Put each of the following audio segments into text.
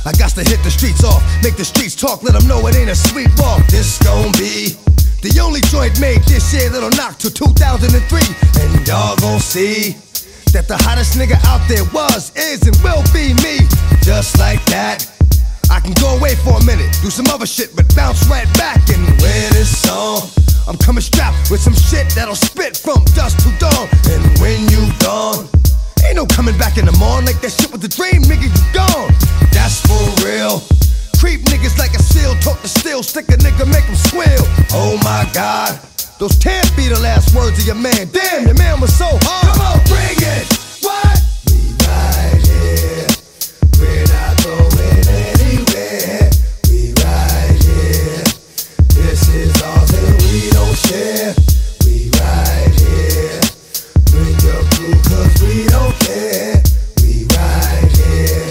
I got to hit the streets off, make the streets talk, let them know it ain't a sweet walk. This gon' be the only joint made this year that'll knock till 2003. And y'all gon' see that the hottest nigga out there was, is, and will be me. Just like that, I can go away for a minute, do some other shit, but bounce right back and wear this song. I'm coming strapped with some shit that'll spit from dusk to dawn. And when you gone, ain't no coming back in the morning. Like that shit with the dream, nigga, you gone. That's for real. Creep niggas like a seal, talk to steel, stick a nigga, make him squeal. Oh my God, those can't be the last words of your man. Damn, your man was so hard. Come on, bring it. What? We right here, we're not going anywhere. We right here, this is ours and we don't share. We right here, bring your crew cause we don't care. We right here,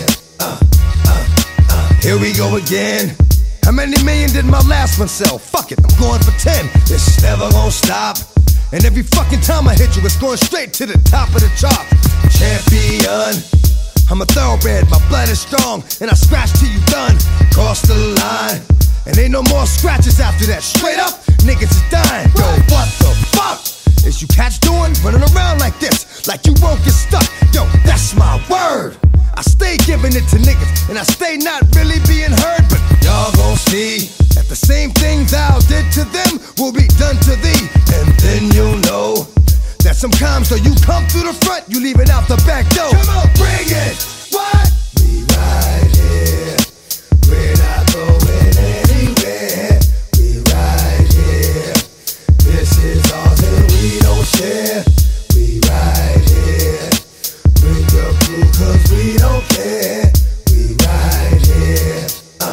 here we go again. How many million did my last one sell? Fuck it, I'm going for 10. It's never gonna stop. And every fucking time I hit you, it's going straight to the top of the chart. Champion, I'm a thoroughbred, my blood is strong, and I scratch till you done. Cross the line, and ain't no more scratches after that. Straight up, niggas is dying. Yo, what the fuck is you cats doing? Running around like this, like you won't get stuck. Yo, that's my word. I stay giving it to niggas, and I stay not really being heard. But y'all gon' see that the same things thou did to them will be done to thee. And then you'll know that sometimes though you come through the front, you leave it out the back door. Come on, bring it. What? We right here, we're not going anywhere. We right here, this is ours and we don't share. We right here, bring your crew cause we don't care. We right here,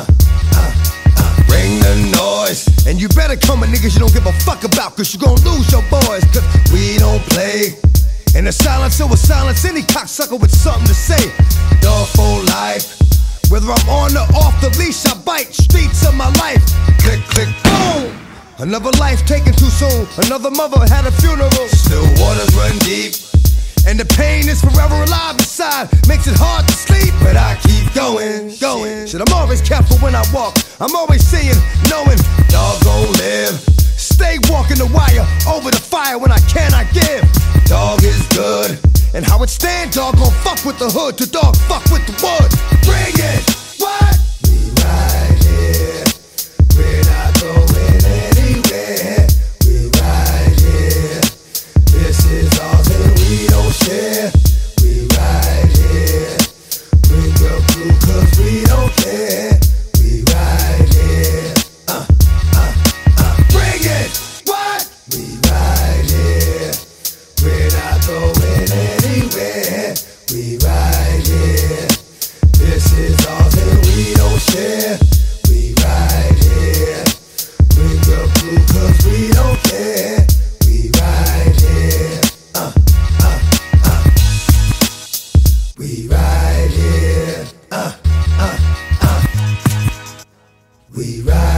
bring the noise. And you better come with niggas you don't give a fuck about, cause you gon' lose your boys. Cause we don't play. In the silence, it will silence any cocksucker with something to say. Dog for life. Whether I'm on or off the leash, I bite. Streets of my life. Click, click, boom. Another life taken too soon. Another mother had a funeral. Still waters run deep, and the pain is forever alive inside. Makes it hard to sleep, but I keep going, going. Shit, I'm always careful when I walk. I'm always seeing, knowing, dog gon' live. Stay walking the wire, over the fire when I cannot give. Dog is good, and how it stand, dog gon' fuck with the hood. The dog fuck with the wood. Bring it, what? We right here, we're not going anywhere. We right here, this is ours and we don't share. We right here, bring your crew cause we don't care. We right here, bring it, what? We right here, we're not going anywhere. We right here, this is ours and we don't share. We right here, bring your crew cause we don't care. We right here, we right here, we right